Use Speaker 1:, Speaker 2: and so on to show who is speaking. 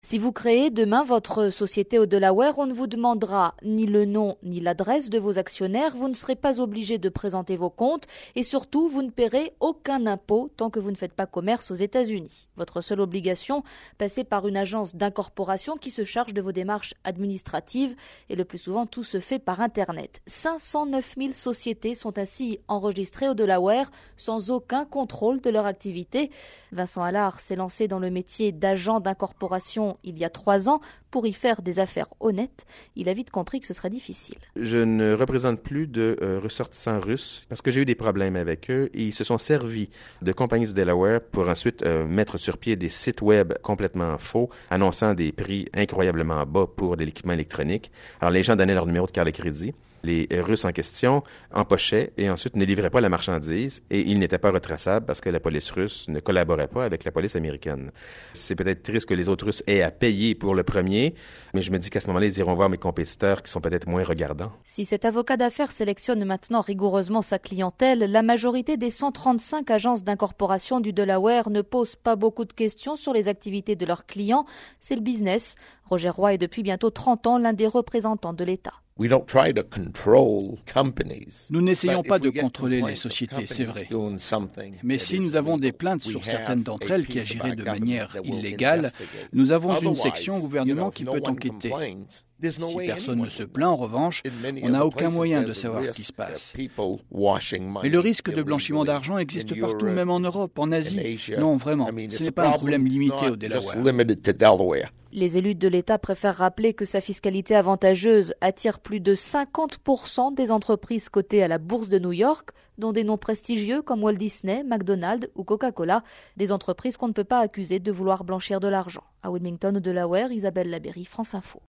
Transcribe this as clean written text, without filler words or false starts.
Speaker 1: Si vous créez demain votre société au Delaware, on ne vous demandera ni le nom ni l'adresse de vos actionnaires, vous ne serez pas obligé de présenter vos comptes et surtout, vous ne paierez aucun impôt tant que vous ne faites pas commerce aux États-Unis. Votre seule obligation, passer par une agence d'incorporation qui se charge de vos démarches administratives et le plus souvent, tout se fait par Internet. 509 000 sociétés sont ainsi enregistrées au Delaware sans aucun contrôle de leur activité. Vincent Allard s'est lancé dans le métier d'agent d'incorporation il y a 3 ans pour y faire des affaires honnêtes. Il a vite compris que ce serait difficile.
Speaker 2: Je ne représente plus de ressortissants russes parce que j'ai eu des problèmes avec eux et ils se sont servis de compagnies du Delaware pour ensuite mettre sur pied des sites web complètement faux, annonçant des prix incroyablement bas pour de l'équipement électronique. Alors les gens donnaient leur numéro de carte de crédit. Les Russes en question empochaient et ensuite ne livraient pas la marchandise et ils n'étaient pas retraçables parce que la police russe ne collaborait pas avec la police américaine. C'est peut-être triste que les autres Russes aient à payer pour le premier, mais je me dis qu'à ce moment-là, ils iront voir mes compétiteurs qui sont peut-être moins regardants.
Speaker 1: Si cet avocat d'affaires sélectionne maintenant rigoureusement sa clientèle, la majorité des 135 agences d'incorporation du Delaware ne posent pas beaucoup de questions sur les activités de leurs clients. C'est le business. Roger Roy est depuis bientôt 30 ans l'un des représentants de l'État.
Speaker 3: Nous n'essayons pas de contrôler les sociétés, c'est vrai. Mais si nous avons des plaintes sur certaines d'entre elles qui agiraient de manière illégale, nous avons une section au gouvernement qui peut enquêter. Si personne ne se plaint, en revanche, on n'a aucun moyen de savoir ce qui se passe. Mais le risque de blanchiment d'argent existe partout, même en Europe, en Asie. Non, vraiment, ce n'est pas un problème limité au Delaware.
Speaker 1: Les élus de l'État préfèrent rappeler que sa fiscalité avantageuse attire plus de 50% des entreprises cotées à la bourse de New York, dont des noms prestigieux comme Walt Disney, McDonald's ou Coca-Cola, des entreprises qu'on ne peut pas accuser de vouloir blanchir de l'argent. À Wilmington, au Delaware, Isabelle Labéry, France Info.